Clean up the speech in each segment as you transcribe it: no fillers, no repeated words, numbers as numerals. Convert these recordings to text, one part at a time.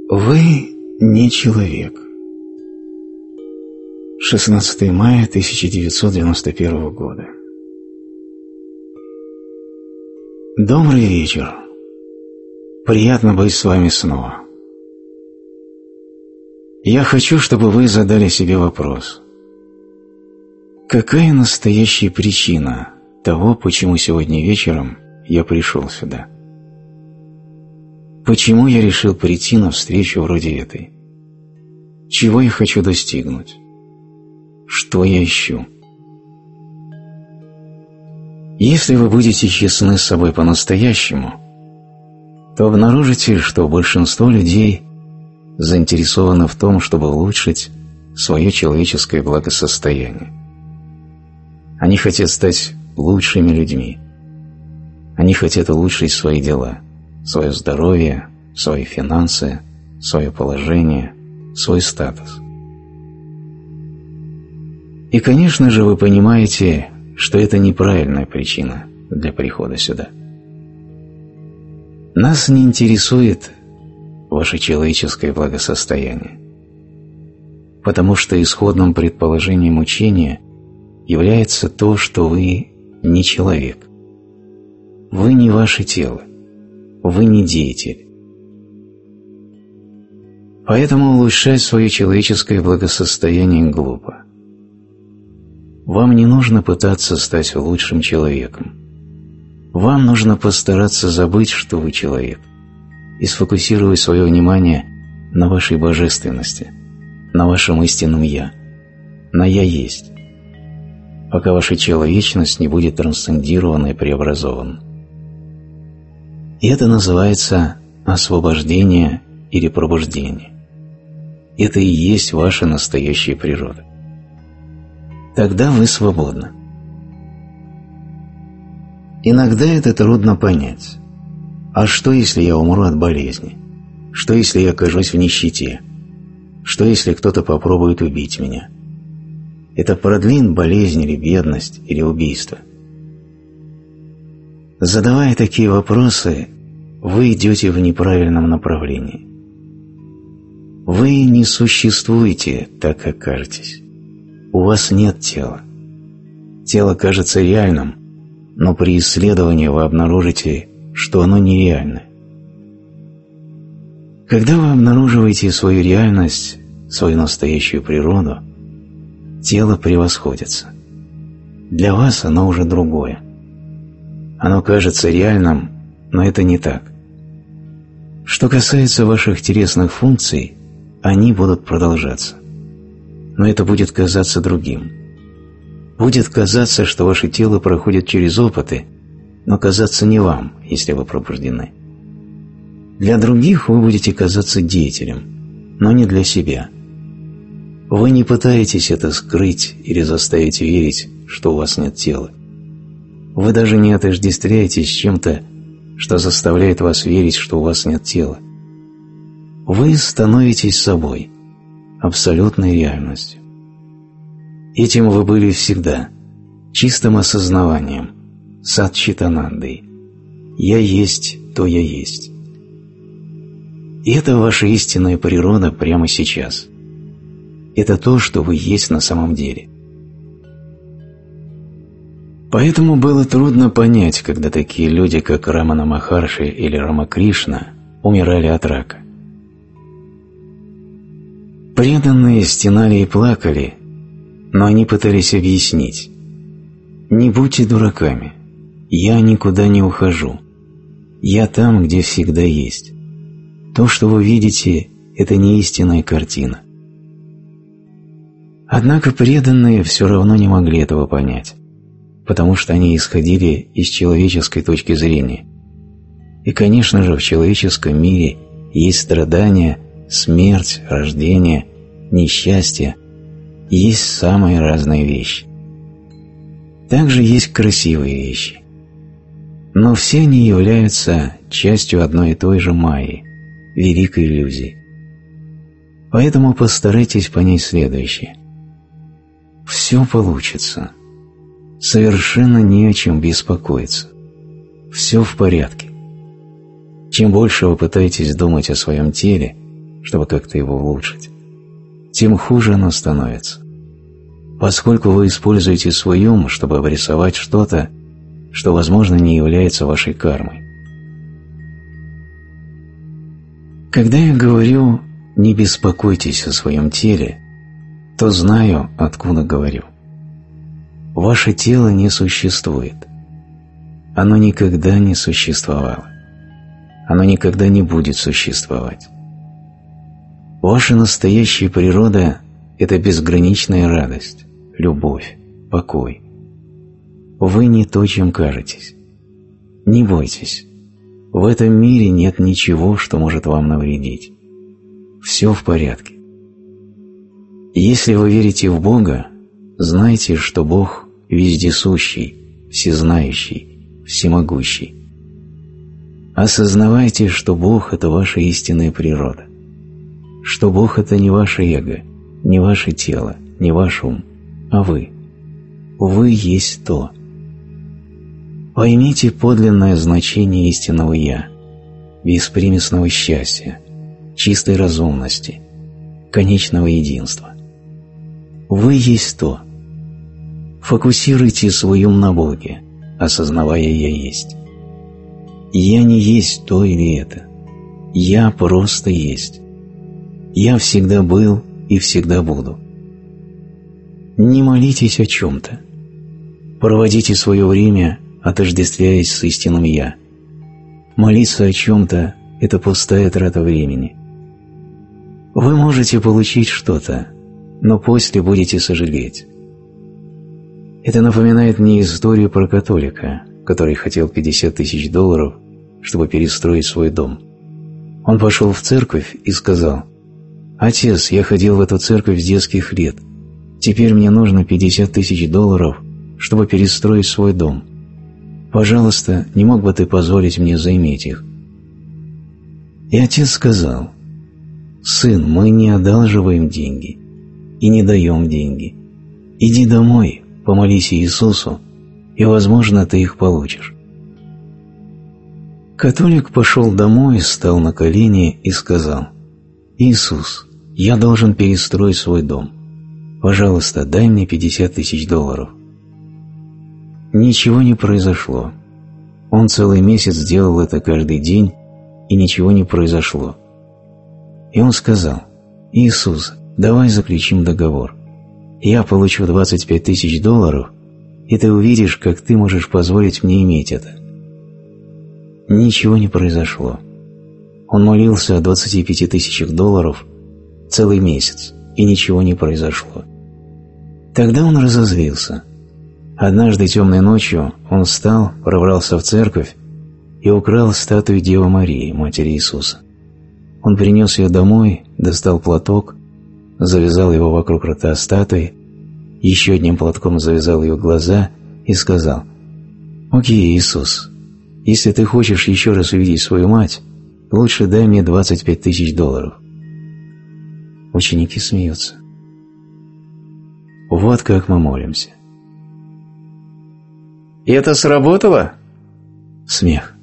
Вы не человек. 16 мая 1991 года. Добрый вечер. Приятно быть с вами снова. Я хочу, чтобы вы задали себе вопрос. Какая настоящая причина того, почему сегодня вечером я пришел сюда? Почему я решил прийти на встречу вроде этой? Чего я хочу достигнуть? Что я ищу? Если вы будете честны с собой по-настоящему, то обнаружите, что большинство людей заинтересованы в том, чтобы улучшить свое человеческое благосостояние. Они хотят стать лучшими людьми. Они хотят улучшить свои дела, свое здоровье, свои финансы, свое положение, свой статус. И, конечно же, вы понимаете, что это неправильная причина для прихода сюда. Нас не интересует ваше человеческое благосостояние, потому что исходным предположением учения является то, что вы не человек. Вы не ваше тело. Вы не деятель. Поэтому улучшать свое человеческое благосостояние глупо. Вам не нужно пытаться стать лучшим человеком. Вам нужно постараться забыть, что вы человек, и сфокусировать свое внимание на вашей божественности, на вашем истинном «Я», на «Я есть», пока ваша человечность не будет трансцендирована и преобразована. И это называется освобождение или пробуждение. Это и есть ваша настоящая природа. Тогда вы свободны. Иногда это трудно понять. А что, если я умру от болезни? Что, если я окажусь в нищете? Что, если кто-то попробует убить меня? Это продлит болезнь или бедность, или убийство? Задавая такие вопросы, вы идете в неправильном направлении. Вы не существуете так, как кажетесь. У вас нет тела. Тело кажется реальным, но при исследовании вы обнаружите, что оно нереально. Когда вы обнаруживаете свою реальность, свою настоящую природу, тело превосходится. Для вас оно уже другое. Оно кажется реальным, но это не так. Что касается ваших телесных функций, они будут продолжаться. Но это будет казаться другим. Будет казаться, что ваше тело проходит через опыты, но казаться не вам, если вы пробуждены. Для других вы будете казаться деятелем, но не для себя. Вы не пытаетесь это скрыть или заставить верить, что у вас нет тела. Вы даже не отождествляетесь с чем-то, что заставляет вас верить, что у вас нет тела. Вы становитесь собой, абсолютной реальностью. Этим вы были всегда, чистым осознаванием, сат-читанандой. Я есть, то я есть. И это ваша истинная природа прямо сейчас. Это то, что вы есть на самом деле. Поэтому было трудно понять, когда такие люди, как Рамана Махарши или Рамакришна, умирали от рака. Преданные стенали и плакали, но они пытались объяснить: «Не будьте дураками, я никуда не ухожу, я там, где всегда есть. То, что вы видите, это не истинная картина». Однако преданные все равно не могли этого понять, потому что они исходили из человеческой точки зрения. И, конечно же, в человеческом мире есть страдания, смерть, рождение, несчастье, есть самые разные вещи. Также есть красивые вещи. Но все они являются частью одной и той же майи, великой иллюзии. Поэтому постарайтесь понять следующее. Все получится. Совершенно не о чем беспокоиться. Все в порядке. Чем больше вы пытаетесь думать о своем теле, чтобы как-то его улучшить, тем хуже оно становится, поскольку вы используете свой ум, чтобы обрисовать что-то, что, возможно, не является вашей кармой. Когда я говорю «не беспокойтесь о своем теле», то знаю, откуда говорю. Ваше тело не существует. Оно никогда не существовало. Оно никогда не будет существовать. Ваша настоящая природа – это безграничная радость, любовь, покой. Вы не то, чем кажетесь. Не бойтесь. В этом мире нет ничего, что может вам навредить. Все в порядке. Если вы верите в Бога, знайте, что Бог вездесущий, всезнающий, всемогущий. Осознавайте, что Бог – это ваша истинная природа, что Бог – это не ваше эго, не ваше тело, не ваш ум, а вы. Вы есть то. Поймите подлинное значение истинного «Я», беспримесного счастья, чистой разумности, конечного единства. Вы есть то. Фокусируйте свой ум на Боге, осознавая «Я есть». Я не есть то или это. Я просто есть. Я всегда был и всегда буду. Не молитесь о чем-то. Проводите свое время, отождествляясь с истинным «Я». Молиться о чем-то – это пустая трата времени. Вы можете получить что-то, но после будете сожалеть. Это напоминает мне историю про католика, который хотел $50 000, чтобы перестроить свой дом. Он пошел в церковь и сказал: «Отец, я ходил в эту церковь с детских лет. Теперь мне нужно $50 000, чтобы перестроить свой дом. Пожалуйста, не мог бы ты позволить мне заиметь их?» И отец сказал: «Сын, мы не одалживаем деньги и не даем деньги. Иди домой, помолись Иисусу, и, возможно, ты их получишь». Католик пошел домой, стал на колени и сказал: «Иисус, я должен перестроить свой дом. Пожалуйста, дай мне $50 000. Ничего не произошло. Он целый месяц делал это каждый день, и ничего не произошло. И он сказал: «Иисус, давай заключим договор. Я получу $25 000, и ты увидишь, как ты можешь позволить мне иметь это». Ничего не произошло. Он молился о $25 000 целый месяц, и ничего не произошло. Тогда он разозлился. Однажды темной ночью он встал, пробрался в церковь и украл статую Девы Марии, Матери Иисуса. Он принес ее домой, достал платок, завязал его вокруг рта статуи, еще одним платком завязал ее глаза и сказал: «Окей, Иисус, если ты хочешь еще раз увидеть свою мать, лучше дай мне $25 000. Ученики смеются. Вот как мы молимся. «И это сработало?» Смех.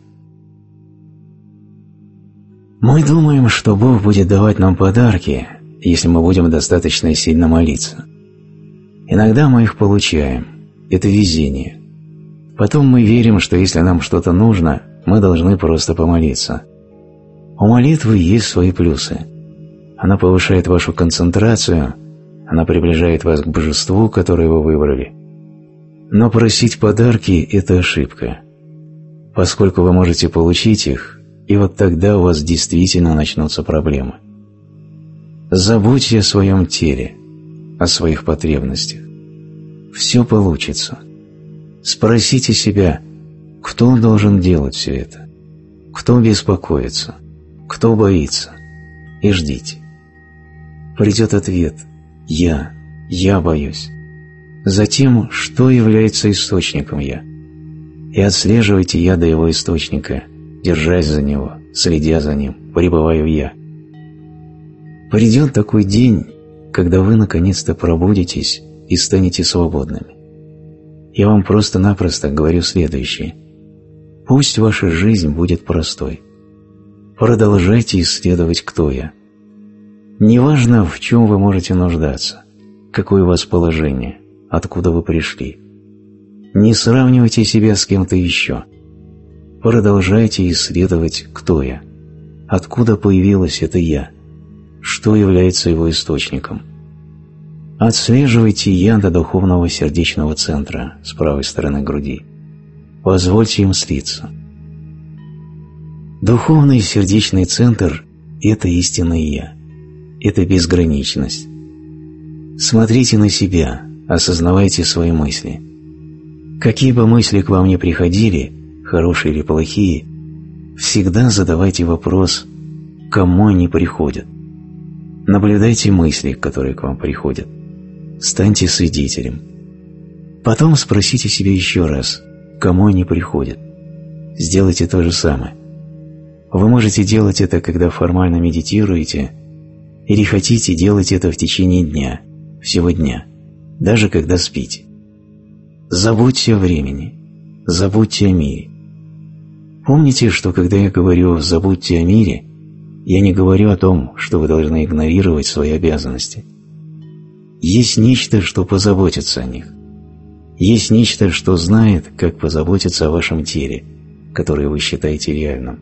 Мы думаем, что Бог будет давать нам подарки, если мы будем достаточно сильно молиться. Иногда мы их получаем. Это везение. Потом мы верим, что если нам что-то нужно, мы должны просто помолиться. У молитвы есть свои плюсы. Она повышает вашу концентрацию, она приближает вас к божеству, которое вы выбрали. Но просить подарки – это ошибка, поскольку вы можете получить их, и вот тогда у вас действительно начнутся проблемы. Забудьте о своем теле, о своих потребностях. Все получится. Спросите себя, кто должен делать все это, кто беспокоится, кто боится, и ждите. Придет ответ: я боюсь. Затем, что является источником «я», и отслеживайте «я» до его источника, держась за него, следя за ним, пребывая в «я». Придет такой день, когда вы наконец-то пробудитесь и станете свободными. Я вам просто-напросто говорю следующее: пусть ваша жизнь будет простой. Продолжайте исследовать, кто я. Неважно, в чем вы можете нуждаться, какое у вас положение, откуда вы пришли. Не сравнивайте себя с кем-то еще. Продолжайте исследовать, кто я, откуда появилось это «я», что является его источником. Отслеживайте «я» до духовного сердечного центра с правой стороны груди. Позвольте им слиться. Духовный сердечный центр – это истинное «я», это безграничность. Смотрите на себя, осознавайте свои мысли. Какие бы мысли к вам ни приходили, хорошие или плохие, всегда задавайте вопрос, кому они приходят. Наблюдайте мысли, которые к вам приходят. Станьте свидетелем. Потом спросите себя еще раз, кому они приходят. Сделайте то же самое. Вы можете делать это, когда формально медитируете, или хотите делать это в течение дня, всего дня, даже когда спите. Забудьте о времени, забудьте о мире. Помните, что когда я говорю «забудьте о мире», я не говорю о том, что вы должны игнорировать свои обязанности. Есть нечто, что позаботится о них. Есть нечто, что знает, как позаботиться о вашем теле, которое вы считаете реальным.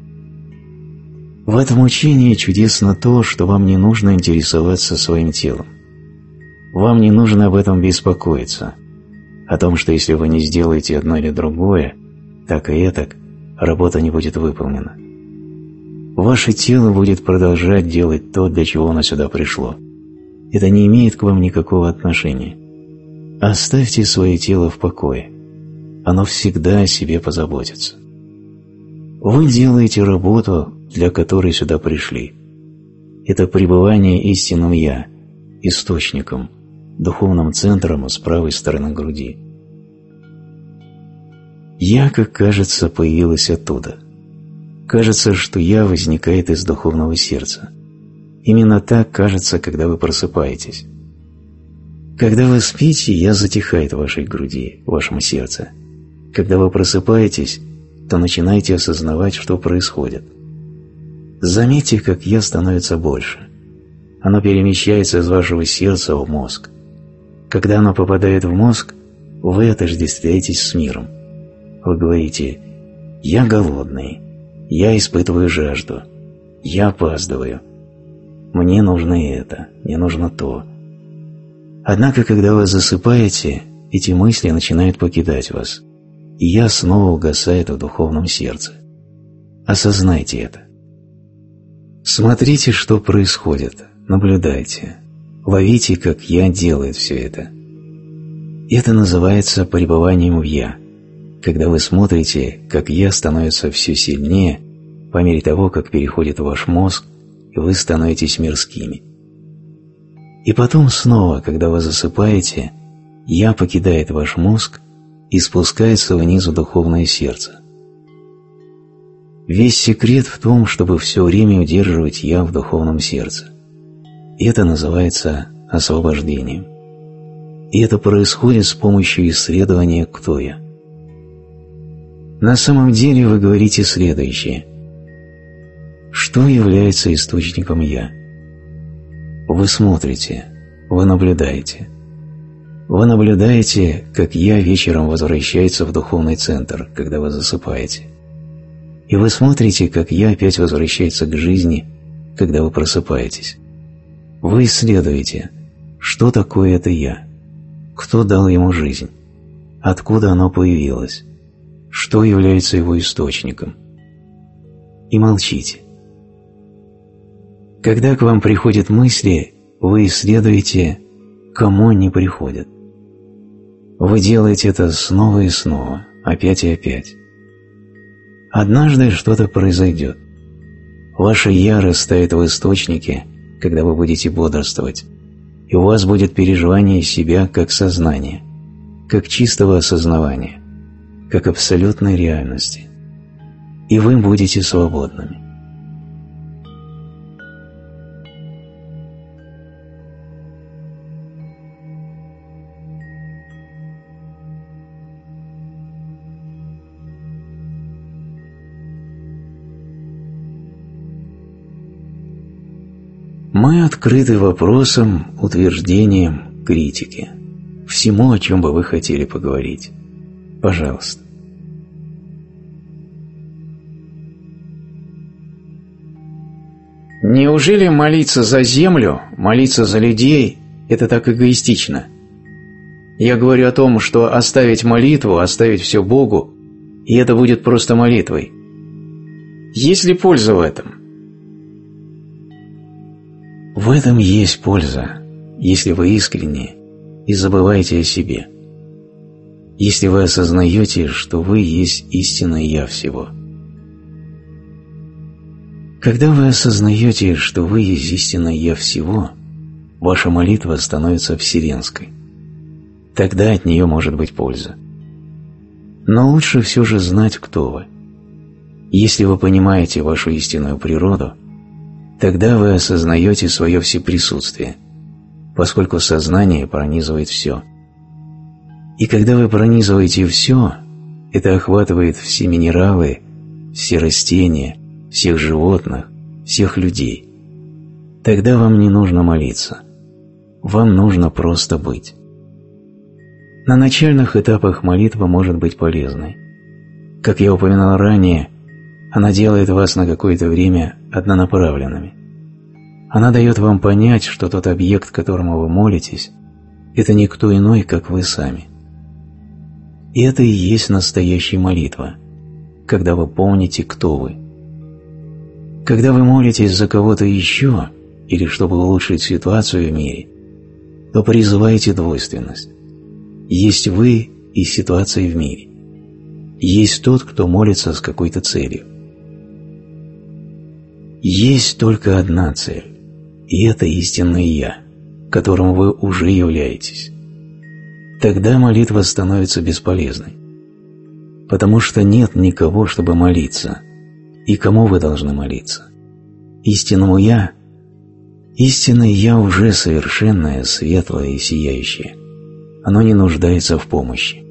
В этом учении чудесно то, что вам не нужно интересоваться своим телом. Вам не нужно об этом беспокоиться, о том, что если вы не сделаете одно или другое, так и этак, работа не будет выполнена. Ваше тело будет продолжать делать то, для чего оно сюда пришло. Это не имеет к вам никакого отношения. Оставьте свое тело в покое. Оно всегда о себе позаботится. Вы делаете работу, для которой сюда пришли. Это пребывание истинным «я», источником, духовным центром с правой стороны груди. «Я», как кажется, появилась оттуда. Кажется, что «я» возникает из духовного сердца. Именно так кажется, когда вы просыпаетесь. Когда вы спите, «я» затихает в вашей груди, в вашем сердце. Когда вы просыпаетесь, то начинаете осознавать, что происходит. Заметьте, как «я» становится больше. Оно перемещается из вашего сердца в мозг. Когда оно попадает в мозг, вы отождествляетесь с миром. Вы говорите «я голодный», «я испытываю жажду», «я опаздываю», «мне нужно это», «мне нужно то». Однако, когда вы засыпаете, эти мысли начинают покидать вас, и «я» снова угасает в духовном сердце. Осознайте это. Смотрите, что происходит, наблюдайте, ловите, как «я» делает все это. Это называется пребыванием в «я», когда вы смотрите, как «я» становится все сильнее по мере того, как переходит в ваш мозг, и вы становитесь мирскими. И потом снова, когда вы засыпаете, «я» покидает ваш мозг и спускается вниз в духовное сердце. Весь секрет в том, чтобы все время удерживать «я» в духовном сердце. И это называется освобождением. И это происходит с помощью исследования «кто я?». На самом деле вы говорите следующее. Что является источником «я»? Вы смотрите, вы наблюдаете. Вы наблюдаете, как «я» вечером возвращается в духовный центр, когда вы засыпаете. И вы смотрите, как «я» опять возвращается к жизни, когда вы просыпаетесь. Вы исследуете, что такое это «я», кто дал ему жизнь, откуда оно появилось, что является его источником. И молчите. Когда к вам приходят мысли, вы исследуете, кому они приходят. Вы делаете это снова и снова, опять и опять. Однажды что-то произойдет. Ваше «я» растает в источнике, когда вы будете бодрствовать, и у вас будет переживание себя как сознания, как чистого осознавания, как абсолютной реальности. И вы будете свободными. Мы открыты вопросам, утверждениям, критике, всему, о чем бы вы хотели поговорить. Пожалуйста. Неужели молиться за землю, молиться за людей – это так эгоистично? Я говорю о том, что оставить молитву, оставить все Богу, и это будет просто молитвой. Есть ли польза в этом? В этом есть польза, если вы искренне и забываете о себе. Если вы осознаете, что вы есть истинное Я всего. Когда вы осознаете, что вы есть истинное Я всего, ваша молитва становится вселенской. Тогда от нее может быть польза. Но лучше все же знать, кто вы. Если вы понимаете вашу истинную природу, тогда вы осознаете свое всеприсутствие, поскольку сознание пронизывает все. И когда вы пронизываете все, это охватывает все минералы, все растения, всех животных, всех людей. Тогда вам не нужно молиться. Вам нужно просто быть. На начальных этапах молитва может быть полезной. Как я упоминал ранее, она делает вас на какое-то время однонаправленными. Она дает вам понять, что тот объект, которому вы молитесь, это никто иной, как вы сами. И это и есть настоящая молитва, когда вы помните, кто вы. Когда вы молитесь за кого-то еще, или чтобы улучшить ситуацию в мире, то призываете двойственность. Есть вы и ситуация в мире. Есть тот, кто молится с какой-то целью. Есть только одна цель, и это истинное Я, которым вы уже являетесь. Тогда молитва становится бесполезной, потому что нет никого, чтобы молиться. И кому вы должны молиться? Истинному Я? Истинное Я уже совершенное, светлое и сияющее. Оно не нуждается в помощи.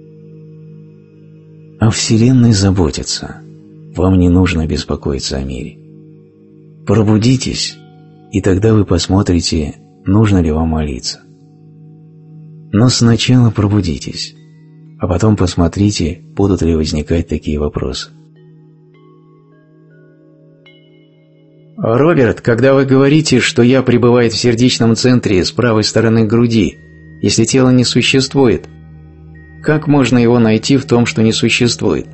О Вселенной заботится. Вам не нужно беспокоиться о мире. Пробудитесь, и тогда вы посмотрите, нужно ли вам молиться. Но сначала пробудитесь, а потом посмотрите, будут ли возникать такие вопросы. Роберт, когда вы говорите, что Я пребывает в сердечном центре с правой стороны груди, если тело не существует, как можно его найти в том, что не существует?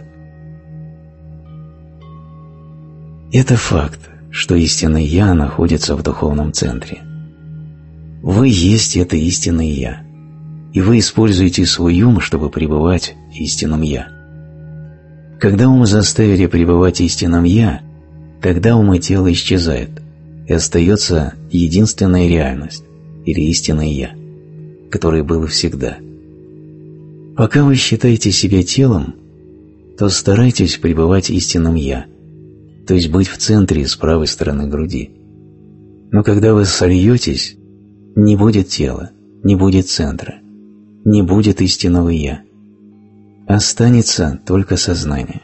Это факт, что истинное Я находится в духовном центре. Вы есть это истинное Я, и вы используете свой ум, чтобы пребывать в истинном Я. Когда ум заставили пребывать в истинном Я, тогда ум и тело исчезают, и остается единственная реальность, или истинное Я, которое было всегда. Пока вы считаете себя телом, то старайтесь пребывать в истинном Я, то есть быть в центре с правой стороны груди. Но когда вы сольетесь, не будет тела, не будет центра, не будет истинного Я. Останется только сознание.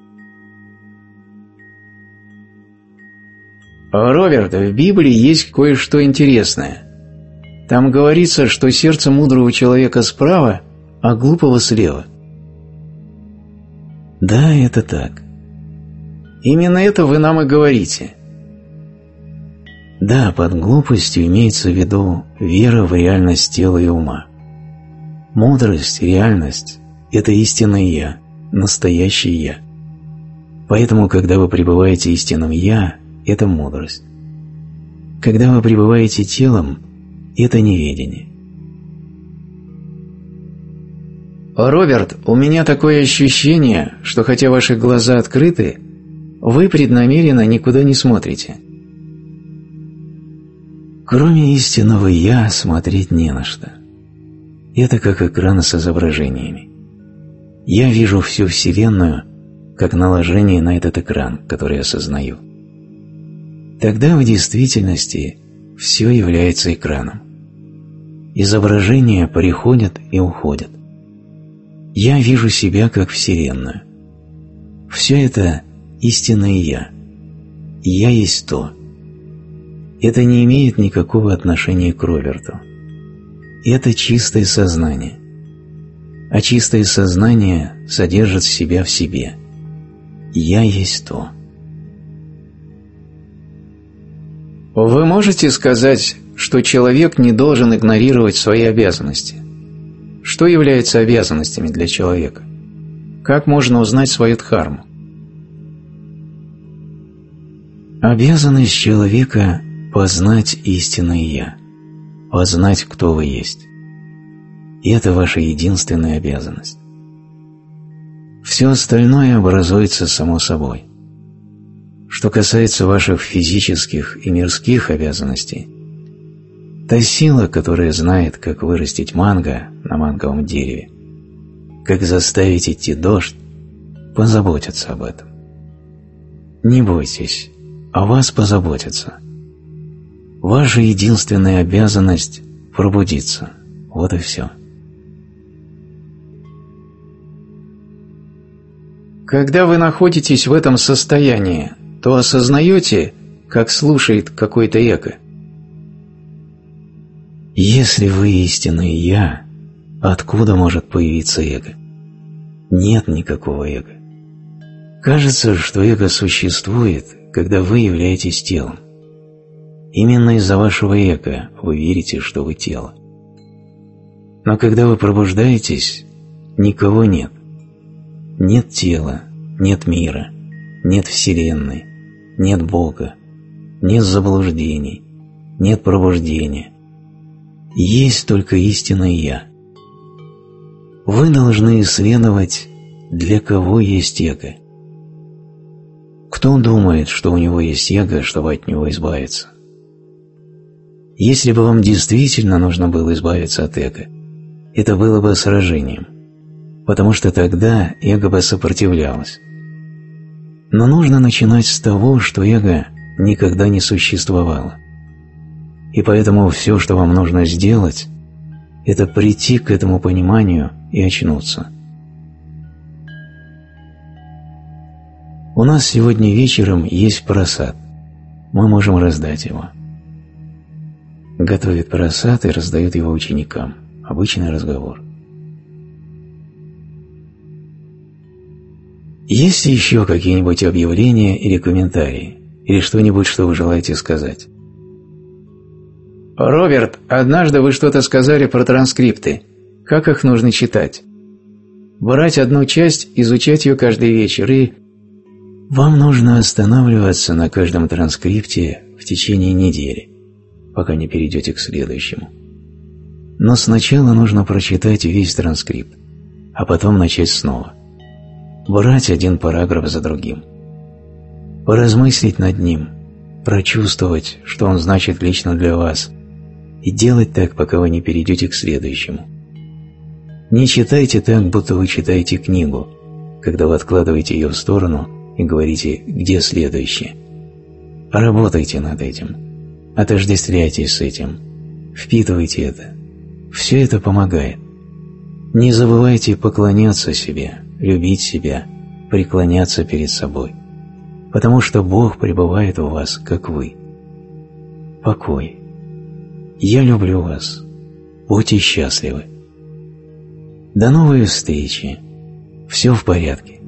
Роберт, в Библии есть кое-что интересное. Там говорится, что сердце мудрого человека справа, а глупого слева. Да, это так. Именно это вы нам и говорите. Да, под глупостью имеется в виду вера в реальность тела и ума. Мудрость, реальность – это истинное Я, настоящее Я. Поэтому, когда вы пребываете истинным Я, это мудрость. Когда вы пребываете телом, это неведение. Роберт, у меня такое ощущение, что хотя ваши глаза открыты, вы преднамеренно никуда не смотрите. Кроме истинного Я смотреть не на что. Это как экран с изображениями. Я вижу всю Вселенную как наложение на этот экран, который я осознаю. Тогда в действительности все является экраном. Изображения приходят и уходят. Я вижу себя как Вселенную. Все это истинное Я. Я есть то. Это не имеет никакого отношения к Роберту. Это чистое сознание. А чистое сознание содержит себя в себе. «Я есть то». Вы можете сказать, что человек не должен игнорировать свои обязанности? Что является обязанностями для человека? Как можно узнать свою дхарму? Обязанность человека – познать истинное «Я», познать, кто вы есть. И это ваша единственная обязанность. Все остальное образуется само собой. Что касается ваших физических и мирских обязанностей, та сила, которая знает, как вырастить манго на манговом дереве, как заставить идти дождь, позаботится об этом. Не бойтесь, о вас позаботятся. Ваша единственная обязанность – пробудиться. Вот и все. Когда вы находитесь в этом состоянии, то осознаете, как слушает какое-то эго? Если вы истинное «Я», откуда может появиться эго? Нет никакого эго. Кажется, что эго существует, когда вы являетесь телом. Именно из-за вашего эго вы верите, что вы тело. Но когда вы пробуждаетесь, никого нет. Нет тела, нет мира, нет Вселенной, нет Бога, нет заблуждений, нет пробуждения. Есть только истинное «Я». Вы должны исследовать, для кого есть эго. Кто думает, что у него есть эго, чтобы от него избавиться? Если бы вам действительно нужно было избавиться от эго, это было бы сражением, потому что тогда эго бы сопротивлялось. Но нужно начинать с того, что эго никогда не существовало. И поэтому все, что вам нужно сделать, это прийти к этому пониманию и очнуться. У нас сегодня вечером есть прасад. Мы можем раздать его. Готовят прасад и раздают его ученикам. Обычный разговор. Есть ли еще какие-нибудь объявления или комментарии? Или что-нибудь, что вы желаете сказать? Роберт, однажды вы что-то сказали про транскрипты. Как их нужно читать? Брать одну часть, изучать ее каждый вечер и... Вам нужно останавливаться на каждом транскрипте в течение недели, пока не перейдете к следующему. Но сначала нужно прочитать весь транскрипт, а потом начать снова. Брать один параграф за другим. Поразмыслить над ним, прочувствовать, что он значит лично для вас, и делать так, пока вы не перейдете к следующему. Не читайте так, будто вы читаете книгу, когда вы откладываете ее в сторону и говорите «где следующее?». Работайте над этим, отождествляйтесь с этим, впитывайте это. Все это помогает. Не забывайте поклоняться себе, любить себя, преклоняться перед собой, потому что Бог пребывает в вас, как вы. Покой. Я люблю вас. Будьте счастливы. До новой встречи. Все в порядке.